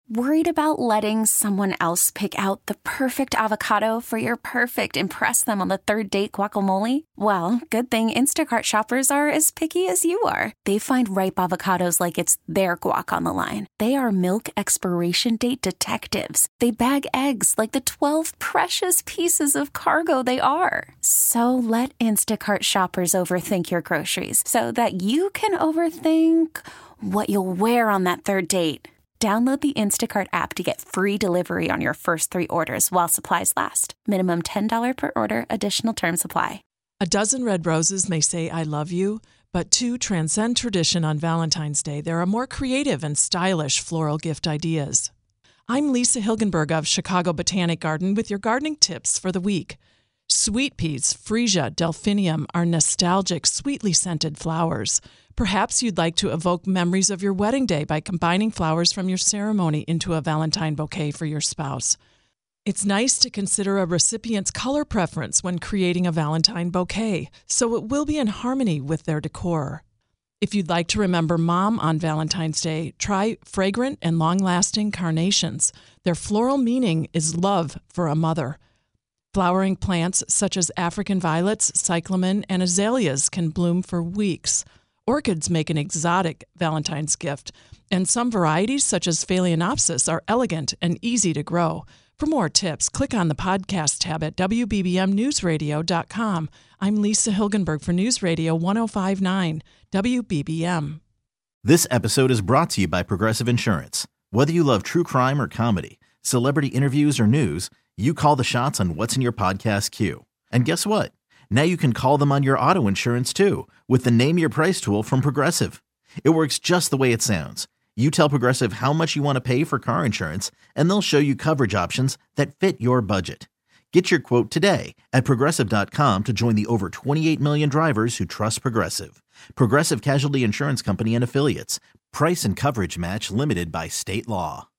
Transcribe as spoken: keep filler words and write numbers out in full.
Worried about letting someone else pick out the perfect avocado for your perfect impress them on the third date guacamole? Well, good thing Instacart shoppers are as picky as you are. They find ripe avocados like it's their guac on the line. They are milk expiration date detectives. They bag eggs like the twelve precious pieces of cargo they are. So let Instacart shoppers overthink your groceries so that you can overthink what you'll wear on that third date. Download the Instacart app to get free delivery on your first three orders while supplies last. Minimum ten dollars per order. Additional terms apply. A dozen red roses may say I love you, but two transcend tradition on Valentine's Day. There are more creative and stylish floral gift ideas. I'm Lisa Hilgenberg of Chicago Botanic Garden with your gardening tips for the week. Sweet peas, freesia, delphinium are nostalgic, sweetly scented flowers. Perhaps you'd like to evoke memories of your wedding day by combining flowers from your ceremony into a Valentine bouquet for your spouse. It's nice to consider a recipient's color preference when creating a Valentine bouquet, so it will be in harmony with their decor. If you'd like to remember Mom on Valentine's Day, try fragrant and long-lasting carnations. Their floral meaning is love for a mother. Flowering plants such as African violets, cyclamen, and azaleas can bloom for weeks. Orchids make an exotic Valentine's gift, and some varieties, such as Phalaenopsis, are elegant and easy to grow. For more tips, click on the podcast tab at W B B M news radio dot com. I'm Lisa Hilgenberg for News Radio one oh five point nine W B B M. This episode is brought to you by Progressive Insurance. Whether you love true crime or comedy, celebrity interviews or news, you call the shots on what's in your podcast queue. And guess what? Now you can call them on your auto insurance too with the Name Your Price tool from Progressive. It works just the way it sounds. You tell Progressive how much you want to pay for car insurance, and they'll show you coverage options that fit your budget. Get your quote today at Progressive dot com to join the over twenty-eight million drivers who trust Progressive. Progressive Casualty Insurance Company and Affiliates. Price and coverage match limited by state law.